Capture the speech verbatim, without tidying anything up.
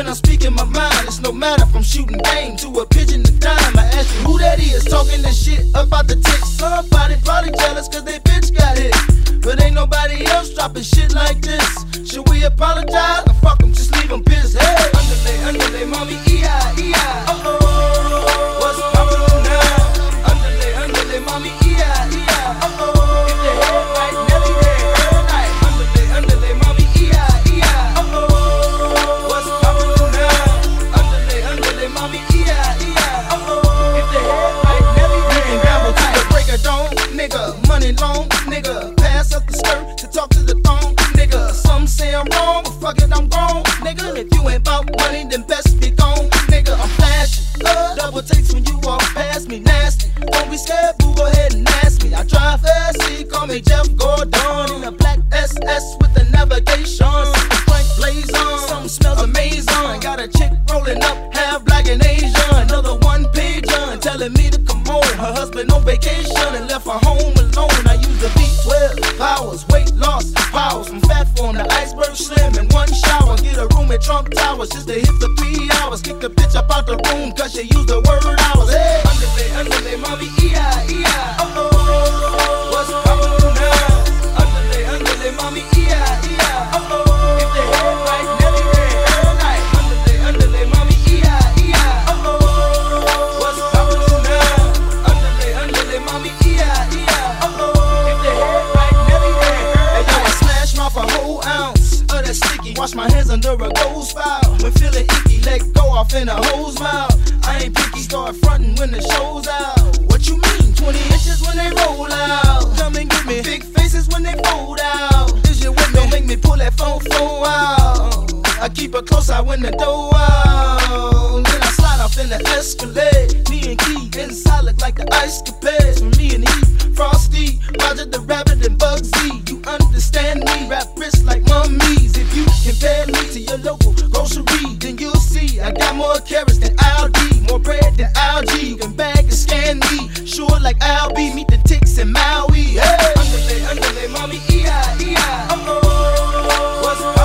When I'm speaking my mind, it's no matter from shooting game to a pigeon to dime. I ask you who that is talking this shit about the tick. Somebody probably jealous cause they bitch got hit. But ain't nobody else dropping shit like this. Should we apologize? Or fuck them, just leave them pissed. Hey, underlay, underlay, mommy, E I, E I. Uh-oh, what's poppin' now? Underlay, underlay, mommy, E I, E I. Uh-oh, if the head right, Nelly there, all night. Underlay, underlay, mommy, E I, E I. Uh-oh, what's poppin' now? Underlay, underlay, mommy, E I, E I. Uh-oh, if the head right, Nelly there. We can gamble to the break of dawn, nigga. Money long, nigga. Pass up the skirt to talk to the thong, nigga. Some say I'm wrong, but fuck it, I'm grown, nigga. If you ain't bout money, then best be gone, nigga. I'm flashing, uh, double takes when you walk past me, nasty. Don't be scared, boo, go ahead and ask me. I drive fast, see, call me Jeff Gordon in a black S S with the navigation. Frank blaze on, something smells amazing. Got a chick rolling up, half black and Asian. Another one pager telling me to come home. Her husband on vacation and left her home alone. I use the V twelve powers, weight loss powers. From fat form to iceberg slim in one shower. Get a room at Trump Towers just to hit the three hours. Kick the bitch up out the room cause she used the word hours. Hey, underlay, underlay, mommy, E I, E I. Uh-oh, what's poppin' now? Underlay, underlay, mommy, E I, E I. Uh-oh, if the head right, Nelly there, all night. Underlay, underlay, mommy, E I, E I. Uh-oh, what's poppin' now? Underlay, underlay, mommy, E I, E I. Uh-oh, if the head right, Nelly there. Hey, yo, I smash off a whole ounce of that sticky. Wash my hands under a gold spout. When feeling icky, let go off in a hoe's mouth. I ain't picky, start frontin' when the show's out. What you mean? twenty inches when they roll out. Come and get me. Big faces when they fold out. Is you with me? Don't make me pull that phone phone out. I keep her close out when the door out. Then I slide off in the Escalade. Me and Key inside look like the ice capades. For me and Eve, Frosty, Roger the Rabbit and Bugsy. You understand me? Rap wrists like mummies. If you compare me to your local grocery, then you'll see I got more carrots than Aldi, more bread than algae. You can bag and scan me, sure like Albie. Meet the ticks in Maui. Hey, underlay, underlay, mommy, E I, E I. Uh-oh, what's